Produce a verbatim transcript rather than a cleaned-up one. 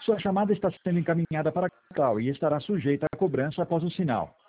Sua chamada está sendo encaminhada para a central e estará sujeita a cobrança após o sinal.